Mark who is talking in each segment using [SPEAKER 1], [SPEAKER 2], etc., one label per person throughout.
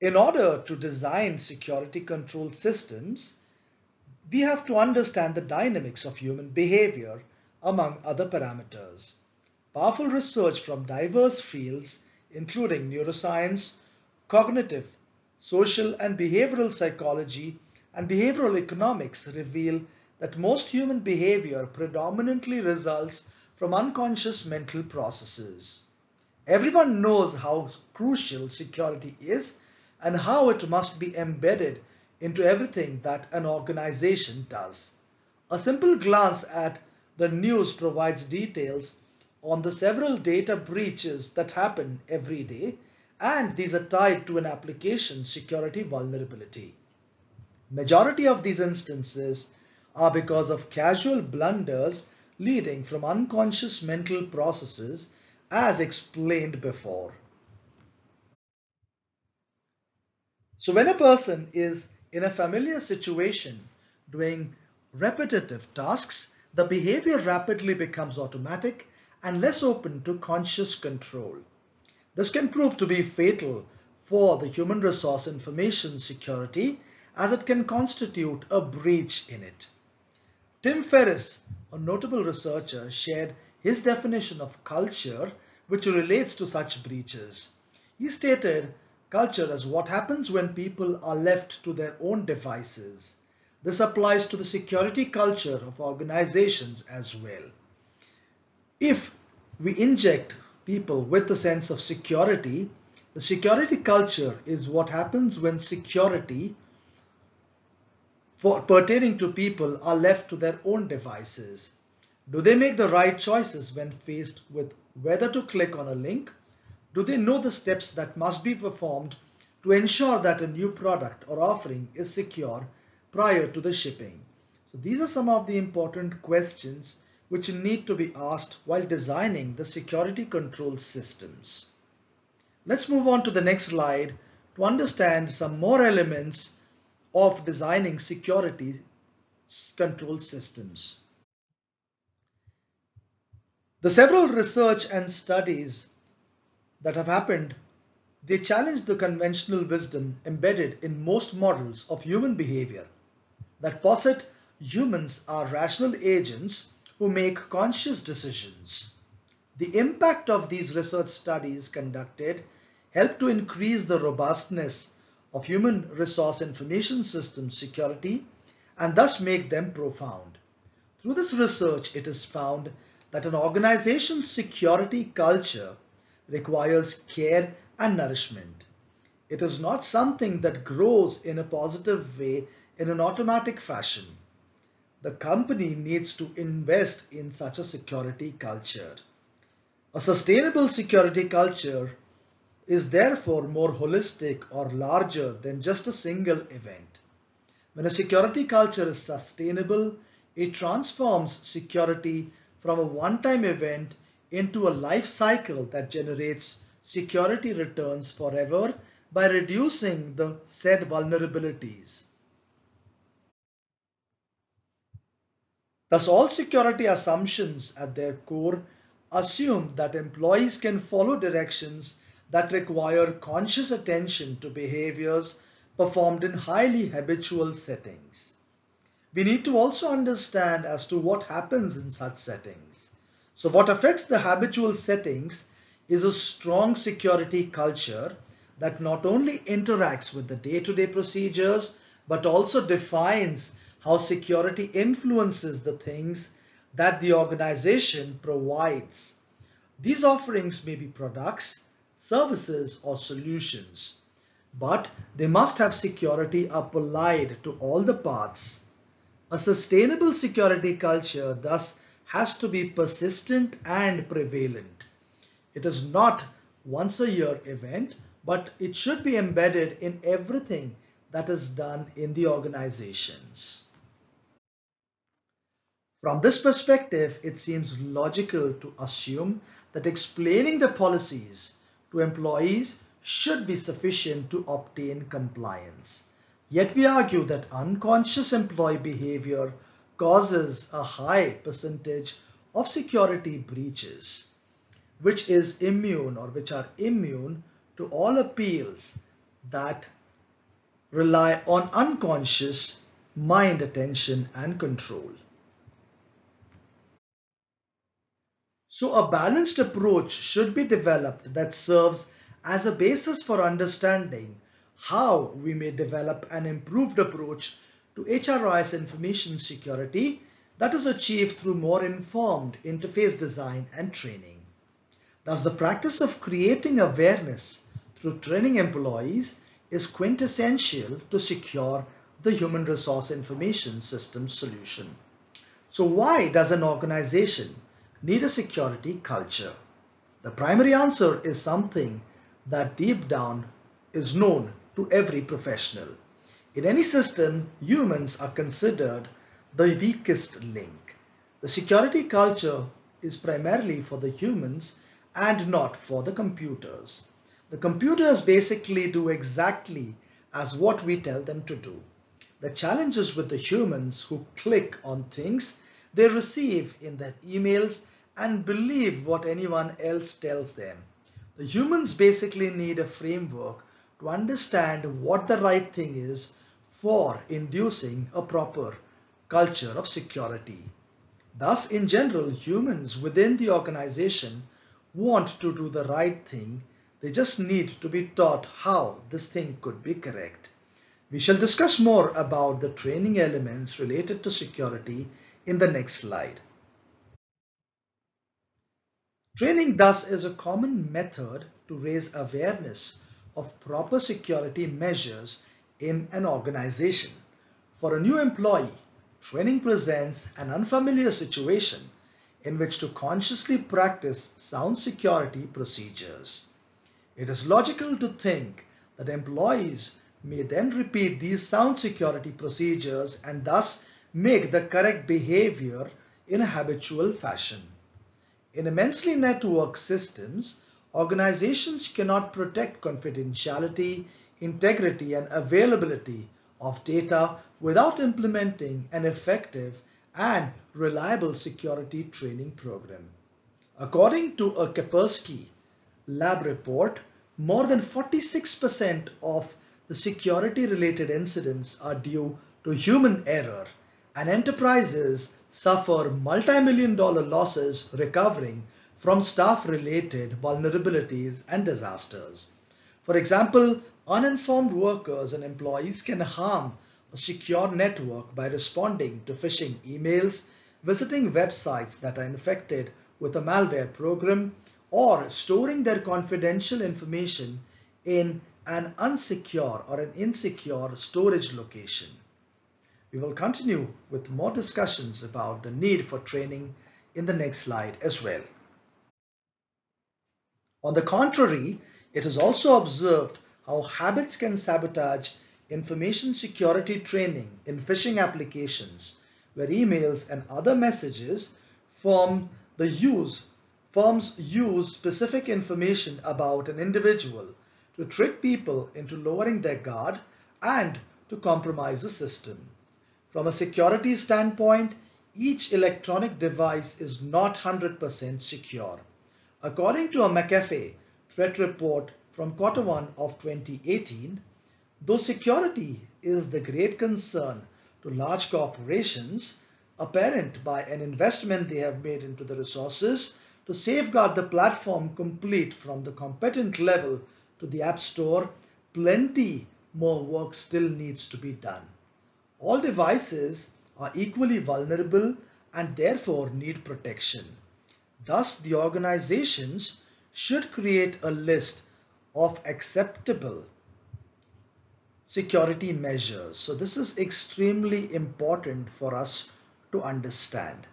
[SPEAKER 1] In order to design security control systems, we have to understand the dynamics of human behavior among other parameters. Powerful research from diverse fields, including neuroscience, cognitive, social and behavioral psychology, and behavioral economics, reveal that most human behavior predominantly results from unconscious mental processes. Everyone knows how crucial security is and how it must be embedded into everything that an organization does. A simple glance at the news provides details on the several data breaches that happen every day, and these are tied to an application security vulnerability. Majority of these instances are because of casual blunders leading from unconscious mental processes as explained before. So when a person is in a familiar situation doing repetitive tasks, the behavior rapidly becomes automatic and less open to conscious control. This can prove to be fatal for the human resource information security as it can constitute a breach in it. Tim Ferriss, a notable researcher, shared his definition of culture which relates to such breaches. He stated culture as what happens when people are left to their own devices. This applies to the security culture of organizations as well. If we inject people with a sense of security, the security culture is what happens when security pertaining to people are left to their own devices. Do they make the right choices when faced with whether to click on a link? Do they know the steps that must be performed to ensure that a new product or offering is secure prior to the shipping? So these are some of the important questions which need to be asked while designing the security control systems. Let's move on to the next slide to understand some more elements of designing security control systems. The several research and studies that have happened, they challenge the conventional wisdom embedded in most models of human behavior that posit humans are rational agents who make conscious decisions. The impact of these research studies conducted helped to increase the robustness of human resource information system security and thus make them profound. Through this research, it is found that an organization's security culture requires care and nourishment. It is not something that grows in a positive way in an automatic fashion. The company needs to invest in such a security culture. A sustainable security culture is therefore more holistic or larger than just a single event. When a security culture is sustainable, it transforms security from a one-time event into a life cycle that generates security returns forever by reducing the said vulnerabilities. Thus, all security assumptions at their core assume that employees can follow directions that require conscious attention to behaviors performed in highly habitual settings. We need to also understand as to what happens in such settings. So what affects the habitual settings is a strong security culture that not only interacts with the day-to-day procedures, but also defines how security influences the things that the organization provides. These offerings may be products, services, or solutions, but they must have security applied to all the parts. A sustainable security culture thus has to be persistent and prevalent. It is not once a year event, but it should be embedded in everything that is done in the organizations. From this perspective, it seems logical to assume that explaining the policies to employees should be sufficient to obtain compliance. Yet we argue that unconscious employee behavior causes a high percentage of security breaches, which are immune to all appeals that rely on unconscious mind attention and control. So a balanced approach should be developed that serves as a basis for understanding how we may develop an improved approach to HRIS information security that is achieved through more informed interface design and training. Thus, the practice of creating awareness through training employees is quintessential to secure the human resource information system solution. So why does an organization need a security culture? The primary answer is something that deep down is known to every professional. In any system, humans are considered the weakest link. The security culture is primarily for the humans and not for the computers. The computers basically do exactly as what we tell them to do. The challenge is with the humans who click on things they receive in their emails and believe what anyone else tells them. The humans basically need a framework to understand what the right thing is for inducing a proper culture of security. Thus, in general, humans within the organization want to do the right thing. They just need to be taught how this thing could be correct. We shall discuss more about the training elements related to security in the next slide. Training thus is a common method to raise awareness of proper security measures in an organization. For a new employee, training presents an unfamiliar situation in which to consciously practice sound security procedures. It is logical to think that employees may then repeat these sound security procedures and thus make the correct behavior in a habitual fashion. In immensely networked systems, organizations cannot protect confidentiality, integrity, and availability of data without implementing an effective and reliable security training program. According to a Kaspersky Lab report, more than 46% of the security-related incidents are due to human error, and enterprises suffer multi-million-dollar losses recovering from staff-related vulnerabilities and disasters. For example, uninformed workers and employees can harm a secure network by responding to phishing emails, visiting websites that are infected with a malware program, or storing their confidential information in an unsecure or an insecure storage location. We will continue with more discussions about the need for training in the next slide as well. On the contrary, it is also observed how habits can sabotage information security training in phishing applications, where emails and other messages firms use specific information about an individual to trick people into lowering their guard and to compromise the system. From a security standpoint, each electronic device is not 100% secure. According to a McAfee threat report from Q1 of 2018, though security is the great concern to large corporations, apparent by an investment they have made into the resources to safeguard the platform complete from the competent level to the App Store, plenty more work still needs to be done. All devices are equally vulnerable and therefore need protection. Thus, the organizations should create a list of acceptable security measures. So this is extremely important for us to understand.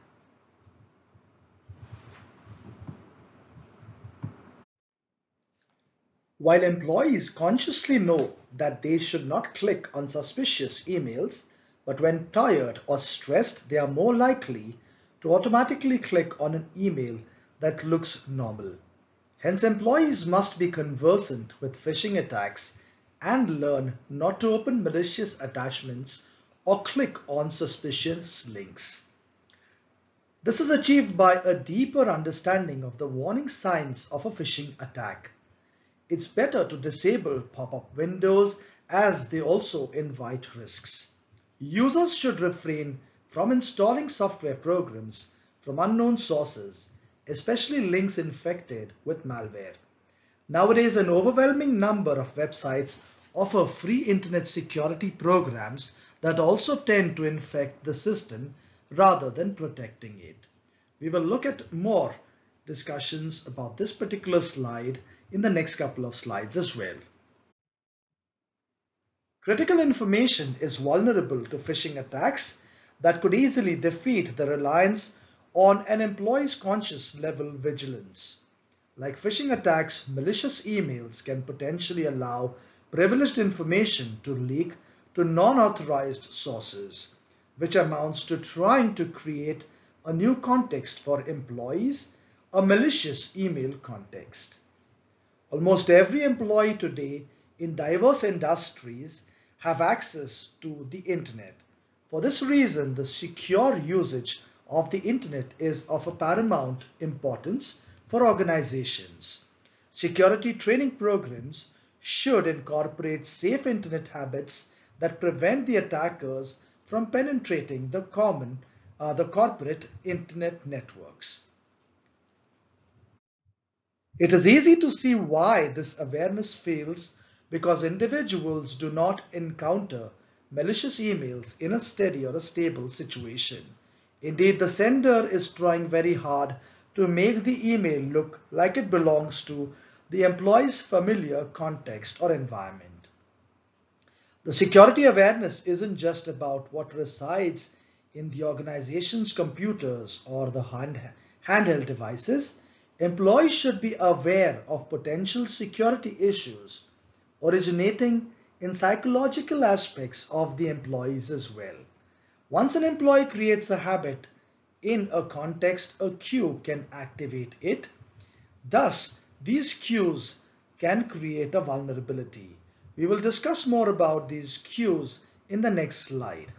[SPEAKER 1] While employees consciously know that they should not click on suspicious emails, but when tired or stressed, they are more likely to automatically click on an email that looks normal. Hence, employees must be conversant with phishing attacks and learn not to open malicious attachments or click on suspicious links. This is achieved by a deeper understanding of the warning signs of a phishing attack. it's better to disable pop-up windows as they also invite risks. Users should refrain from installing software programs from unknown sources, especially links infected with malware. Nowadays, an overwhelming number of websites offer free internet security programs that also tend to infect the system rather than protecting it. We will look at more discussions about this particular slide in the next couple of slides as well. Critical information is vulnerable to phishing attacks that could easily defeat the reliance on an employee's conscious level vigilance. Like phishing attacks, malicious emails can potentially allow privileged information to leak to non-authorized sources, which amounts to trying to create a new context for employees, a malicious email context. Almost every employee today in diverse industries have access to the internet. For this reason, the secure usage of the internet is of a paramount importance for organizations. Security training programs should incorporate safe internet habits that prevent the attackers from penetrating the corporate internet networks. It is easy to see why this awareness fails because individuals do not encounter malicious emails in a steady or a stable situation. Indeed, the sender is trying very hard to make the email look like it belongs to the employee's familiar context or environment. The security awareness isn't just about what resides in the organization's computers or the handheld devices. Employees should be aware of potential security issues originating in psychological aspects of the employees as well. Once an employee creates a habit in a context, a cue can activate it. Thus, these cues can create a vulnerability. We will discuss more about these cues in the next slide.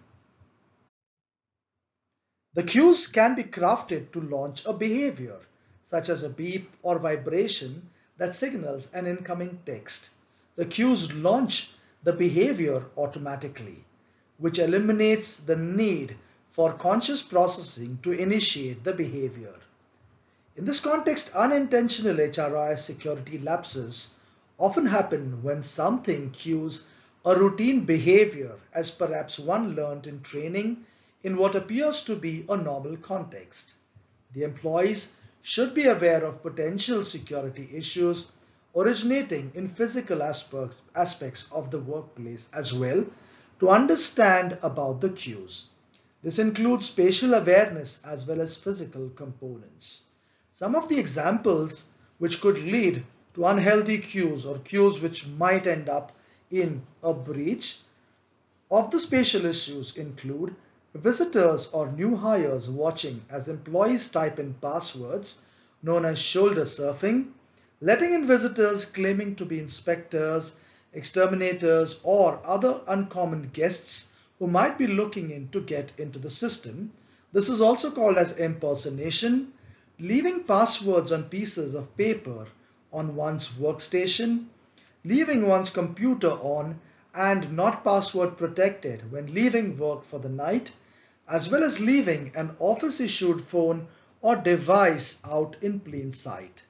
[SPEAKER 1] The cues can be crafted to launch a behavior, such as a beep or vibration that signals an incoming text. The cues launch the behavior automatically, which eliminates the need for conscious processing to initiate the behavior. In this context, unintentional HRIS security lapses often happen when something cues a routine behavior as perhaps one learned in training in what appears to be a normal context. The employees should be aware of potential security issues originating in physical aspects of the workplace as well to understand about the cues. This includes spatial awareness as well as physical components. Some of the examples which could lead to unhealthy cues or cues which might end up in a breach of the spatial issues include visitors or new hires watching as employees type in passwords known as shoulder surfing, letting in visitors claiming to be inspectors, exterminators, or other uncommon guests who might be looking in to get into the system. This is also called as impersonation, leaving passwords on pieces of paper on one's workstation, leaving one's computer on and not password protected when leaving work for the night, as well as leaving an office-issued phone or device out in plain sight.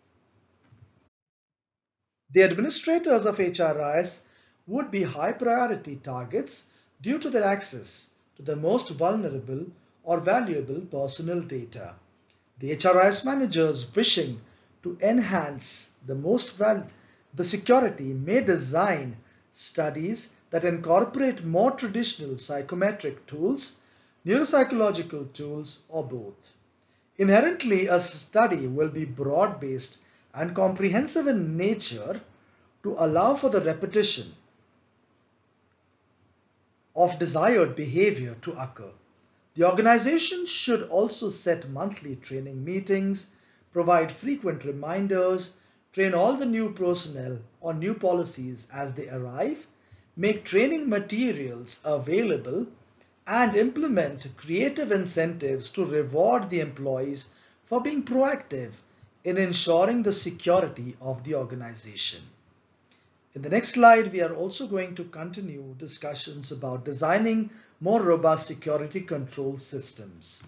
[SPEAKER 1] The administrators of HRIS would be high priority targets due to their access to the most vulnerable or valuable personal data. The HRIS managers wishing to enhance the security may design studies that incorporate more traditional psychometric tools, neuropsychological tools, or both. Inherently, a study will be broad-based and comprehensive in nature to allow for the repetition of desired behavior to occur. The organization should also set monthly training meetings, provide frequent reminders, train all the new personnel on new policies as they arrive, make training materials available, and implement creative incentives to reward the employees for being proactive in ensuring the security of the organization. In the next slide, we are also going to continue discussions about designing more robust security control systems.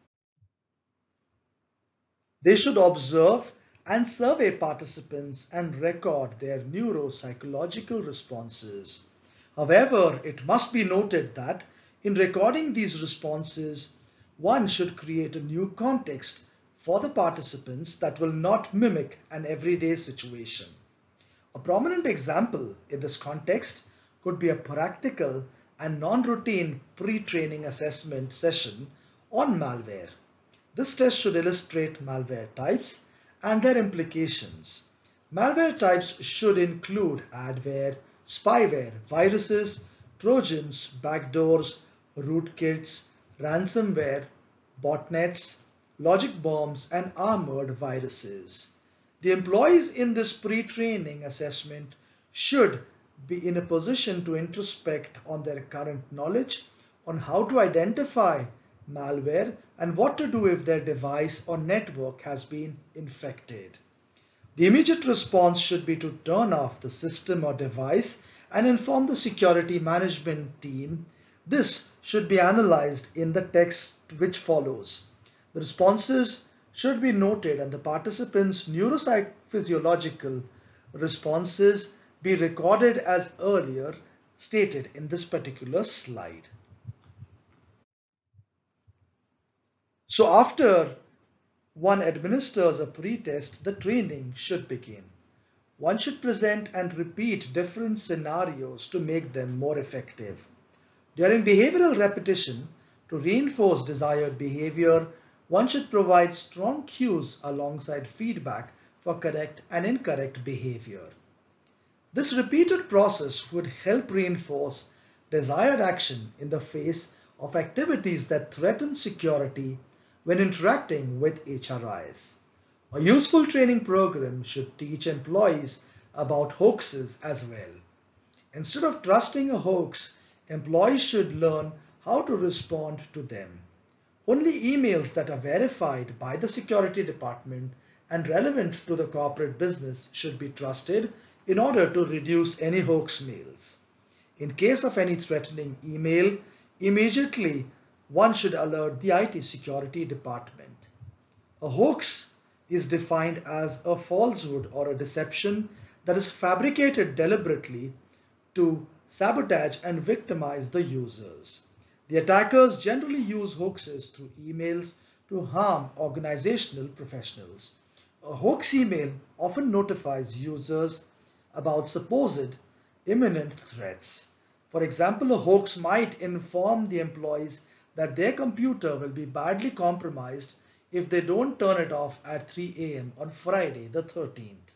[SPEAKER 1] They should observe and survey participants and record their neuropsychological responses. However, it must be noted that in recording these responses, one should create a new context for the participants that will not mimic an everyday situation. A prominent example in this context could be a practical and non-routine pre-training assessment session on malware. This test should illustrate malware types and their implications. Malware types should include adware, spyware, viruses, trojans, backdoors, rootkits, ransomware, botnets, logic bombs, and armored viruses. The employees in this pre-training assessment should be in a position to introspect on their current knowledge on how to identify malware and what to do if their device or network has been infected. The immediate response should be to turn off the system or device and inform the security management team. This should be analyzed in the text which follows. The responses should be noted and the participants' neurophysiological responses be recorded as earlier stated in this particular slide. So after one administers a pre-test, the training should begin. One should present and repeat different scenarios to make them more effective. During behavioral repetition, to reinforce desired behavior, one should provide strong cues alongside feedback for correct and incorrect behavior. This repeated process would help reinforce desired action in the face of activities that threaten security when interacting with HRIs. A useful training program should teach employees about hoaxes as well. Instead of trusting a hoax, employees should learn how to respond to them. Only emails that are verified by the security department and relevant to the corporate business should be trusted in order to reduce any hoax mails. In case of any threatening email, immediately one should alert the IT security department. A hoax is defined as a falsehood or a deception that is fabricated deliberately to sabotage and victimize the users. The attackers generally use hoaxes through emails to harm organizational professionals. A hoax email often notifies users about supposed imminent threats. For example, a hoax might inform the employees that their computer will be badly compromised if they don't turn it off at 3 a.m. on Friday the 13th.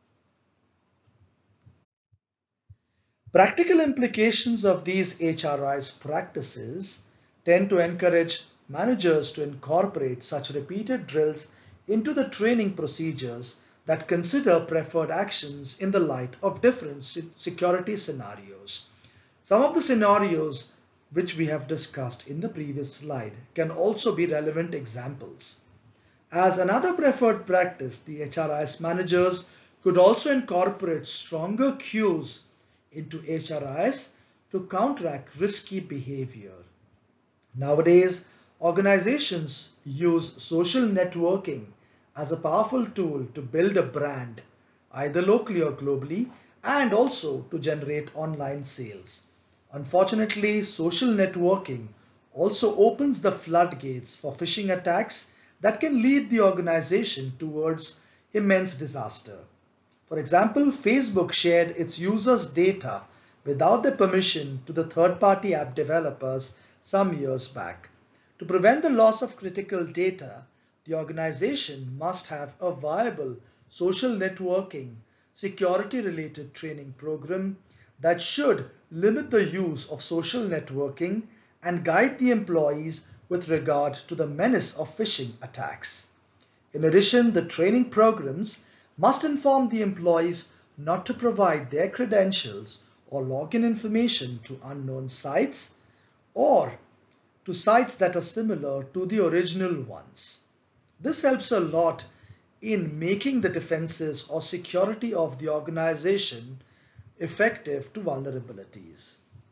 [SPEAKER 1] Practical implications of these HRI's practices tend to encourage managers to incorporate such repeated drills into the training procedures that consider preferred actions in the light of different security scenarios. Some of the scenarios which we have discussed in the previous slide can also be relevant examples. As another preferred practice, the HRIS managers could also incorporate stronger cues into HRIS to counteract risky behavior. Nowadays, organizations use social networking as a powerful tool to build a brand, either locally or globally, and also to generate online sales. Unfortunately, social networking also opens the floodgates for phishing attacks that can lead the organization towards immense disaster. For example, Facebook shared its users' data without their permission to the third-party app developers some years back. To prevent the loss of critical data, the organization must have a viable social networking, security-related training program that should limit the use of social networking and guide the employees with regard to the menace of phishing attacks. In addition, the training programs must inform the employees not to provide their credentials or login information to unknown sites or to sites that are similar to the original ones. This helps a lot in making the defenses or security of the organization effective to vulnerabilities.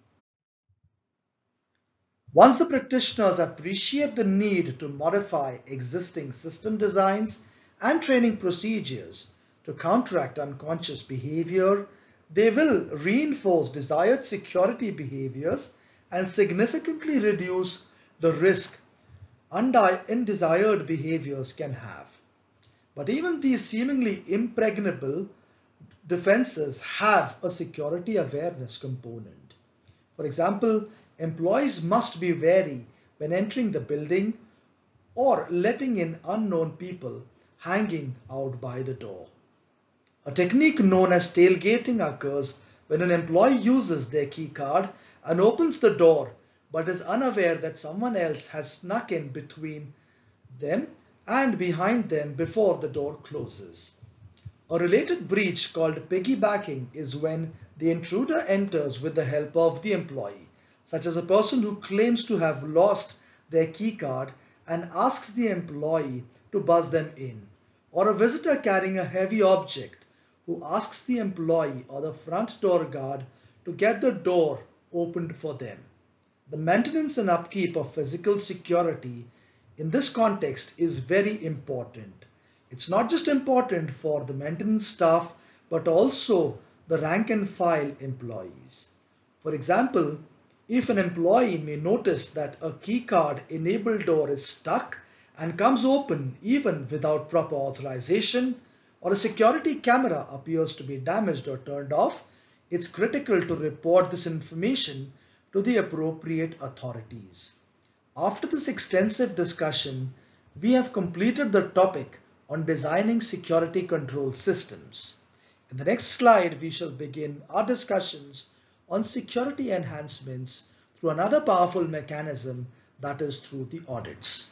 [SPEAKER 1] Once the practitioners appreciate the need to modify existing system designs and training procedures to counteract unconscious behavior, they will reinforce desired security behaviors and significantly reduce the risk undesired behaviors can have. But even these seemingly impregnable defenses have a security awareness component. For example, employees must be wary when entering the building or letting in unknown people hanging out by the door. A technique known as tailgating occurs when an employee uses their key card and opens the door but is unaware that someone else has snuck in between them and behind them before the door closes. A related breach called piggybacking is when the intruder enters with the help of the employee, such as a person who claims to have lost their key card and asks the employee to buzz them in, or a visitor carrying a heavy object who asks the employee or the front door guard to get the door opened for them. The maintenance and upkeep of physical security in this context is very important. It's not just important for the maintenance staff, but also the rank and file employees. For example, if an employee may notice that a keycard enabled door is stuck and comes open even without proper authorization, or a security camera appears to be damaged or turned off, it's critical to report this information to the appropriate authorities. After this extensive discussion, we have completed the topic on designing security control systems. In the next slide, we shall begin our discussions on security enhancements through another powerful mechanism, that is through the audits.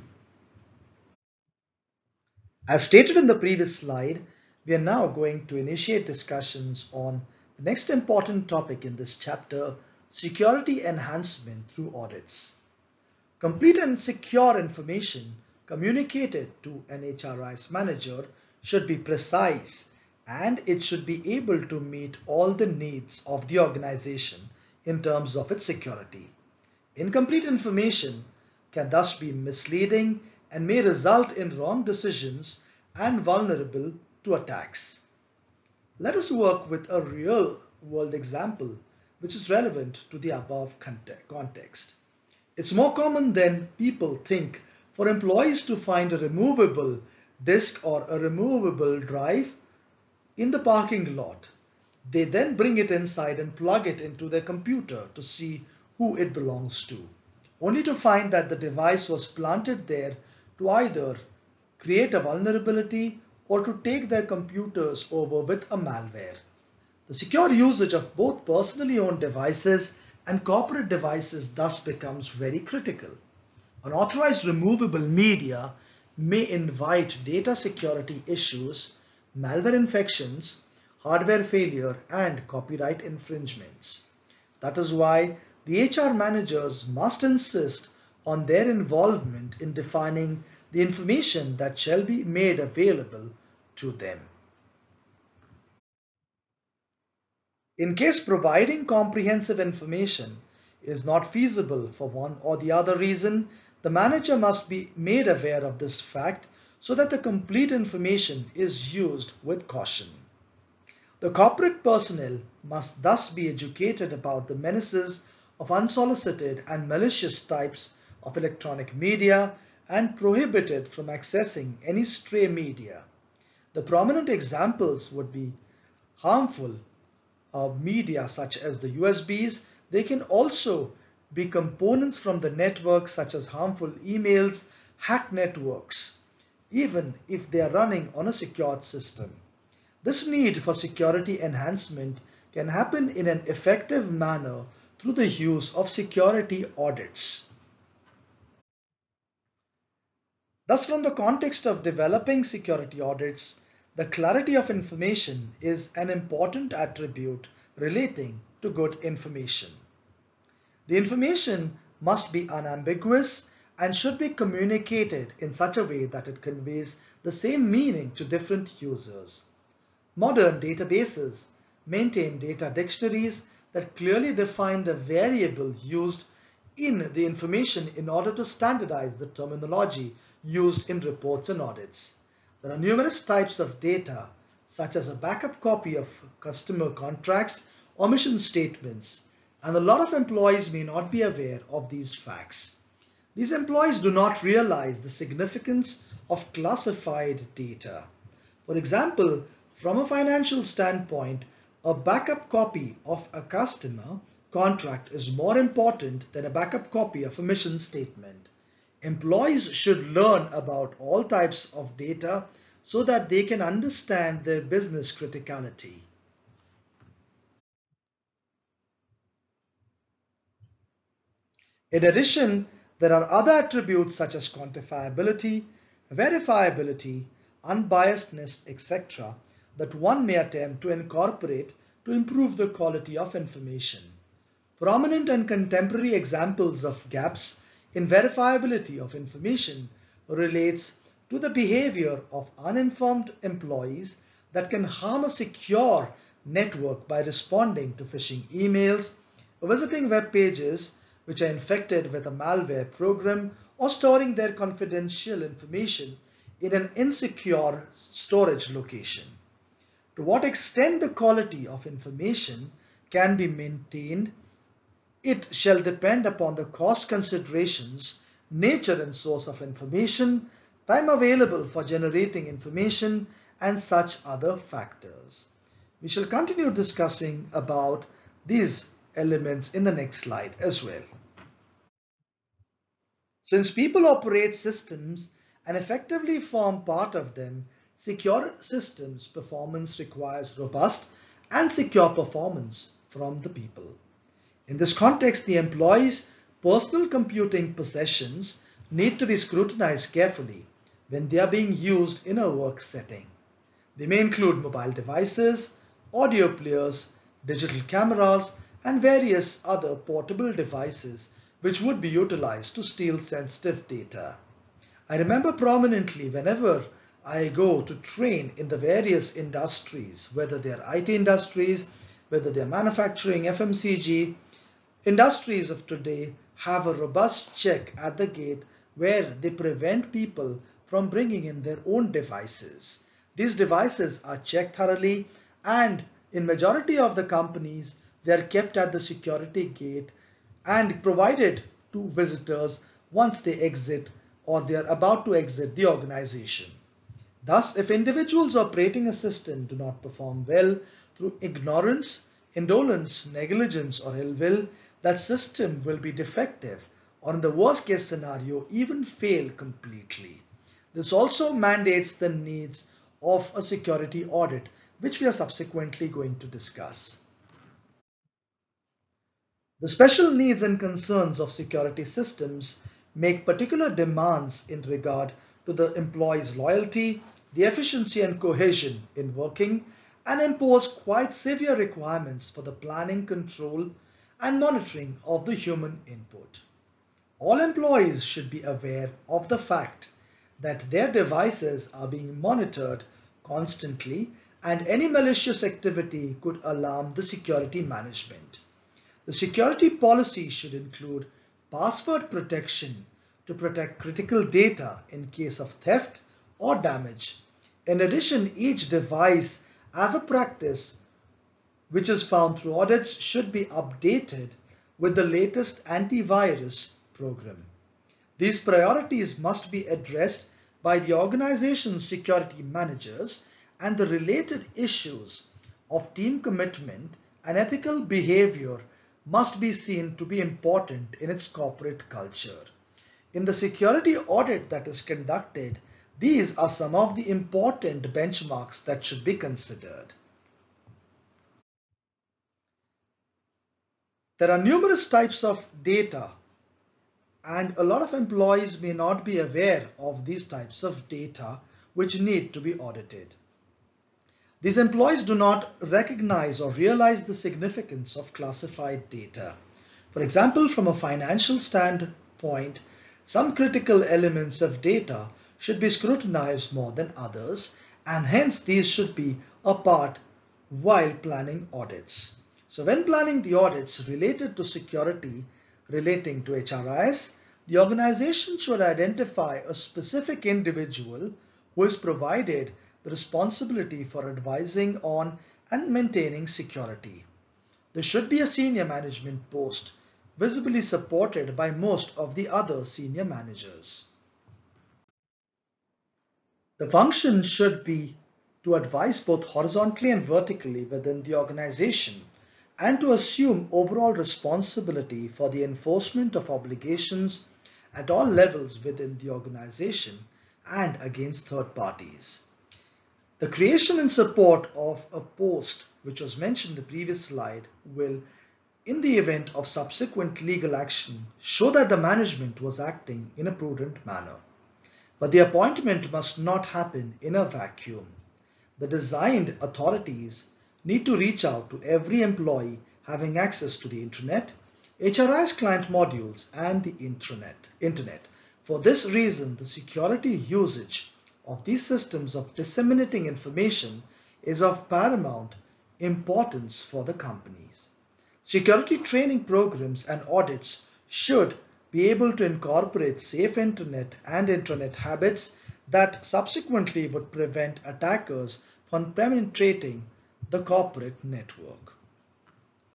[SPEAKER 1] As stated in the previous slide, we are now going to initiate discussions on the next important topic in this chapter, security enhancement through audits. Complete and secure information communicated to an HRIS manager should be precise, and it should be able to meet all the needs of the organization in terms of its security. Incomplete information can thus be misleading and may result in wrong decisions and vulnerable to attacks. Let us work with a real-world example which is relevant to the above context. It's more common than people think for employees to find a removable disk or a removable drive in the parking lot. They then bring it inside and plug it into their computer to see who it belongs to, only to find that the device was planted there to either create a vulnerability or to take their computers over with a malware. The secure usage of both personally owned devices and corporate devices thus becomes very critical. Unauthorized removable media may invite data security issues, malware infections, hardware failure, and copyright infringements. That is why the HR managers must insist on their involvement in defining the information that shall be made available to them. In case providing comprehensive information is not feasible for one or the other reason, the manager must be made aware of this fact so that the complete information is used with caution. The corporate personnel must thus be educated about the menaces of unsolicited and malicious types of electronic media and prohibited from accessing any stray media. The prominent examples would be harmful media such as the USBs. They can also be components from the network such as harmful emails, hacked networks, even if they are running on a secured system. This need for security enhancement can happen in an effective manner through the use of security audits. Thus, from the context of developing security audits, the clarity of information is an important attribute relating to good information. The information must be unambiguous and should be communicated in such a way that it conveys the same meaning to different users. Modern databases maintain data dictionaries that clearly define the variable used in the information in order to standardize the terminology used in reports and audits. There are numerous types of data, such as a backup copy of customer contracts or mission statements, and a lot of employees may not be aware of these facts. These employees do not realize the significance of classified data. For example, from a financial standpoint, a backup copy of a customer contract is more important than a backup copy of a mission statement. Employees should learn about all types of data so that they can understand their business criticality. In addition, there are other attributes such as quantifiability, verifiability, unbiasedness, etc., that one may attempt to incorporate to improve the quality of information. Prominent and contemporary examples of gaps in verifiability of information relates to the behavior of uninformed employees that can harm a secure network by responding to phishing emails, visiting web pages which are infected with a malware program, or storing their confidential information in an insecure storage location. To what extent the quality of information can be maintained, it shall depend upon the cost considerations, nature and source of information, time available for generating information, and such other factors. We shall continue discussing about these elements in the next slide as well. Since people operate systems and effectively form part of them, secure systems performance requires robust and secure performance from the people. In this context, the employees' personal computing possessions need to be scrutinized carefully when they are being used in a work setting. They may include mobile devices, audio players, digital cameras, and various other portable devices which would be utilized to steal sensitive data. I remember prominently whenever I go to train in the various industries, whether they are IT industries, whether they are manufacturing, FMCG, industries of today have a robust check at the gate where they prevent people from bringing in their own devices. These devices are checked thoroughly, and in majority of the companies, they are kept at the security gate and provided to visitors once they exit or they are about to exit the organization. Thus, if individuals operating a system do not perform well through ignorance, indolence, negligence, or ill will, that system will be defective or in the worst case scenario even fail completely. This also mandates the needs of a security audit, which we are subsequently going to discuss. The special needs and concerns of security systems make particular demands in regard to the employee's loyalty, the efficiency and cohesion in working, and impose quite severe requirements for the planning, control, and monitoring of the human input. All employees should be aware of the fact that their devices are being monitored constantly and any malicious activity could alarm the security management. The security policy should include password protection to protect critical data in case of theft or damage. In addition, each device as a practice which is found through audits should be updated with the latest antivirus program. These priorities must be addressed by the organization's security managers, and the related issues of team commitment and ethical behavior must be seen to be important in its corporate culture. In the security audit that is conducted, these are some of the important benchmarks that should be considered. There are numerous types of data, and a lot of employees may not be aware of these types of data which need to be audited. These employees do not recognize or realize the significance of classified data. For example, from a financial standpoint, Some critical elements of data should be scrutinized more than others, and hence these should be a part while planning audits. So when planning the audits related to security relating to HRIS, the organization should identify a specific individual who is provided the responsibility for advising on and maintaining security. There should be a senior management post, visibly supported by most of the other senior managers. The function should be to advise both horizontally and vertically within the organization and to assume overall responsibility for the enforcement of obligations at all levels within the organization and against third parties. The creation and support of a post, which was mentioned in the previous slide, will, in the event of subsequent legal action, show that the management was acting in a prudent manner. But the appointment must not happen in a vacuum. The designed authorities need to reach out to every employee having access to the intranet, HRIS client modules, and the internet. For this reason, the security usage of these systems of disseminating information is of paramount importance for the companies. Security training programs and audits should be able to incorporate safe internet and intranet habits that subsequently would prevent attackers from penetrating the corporate network.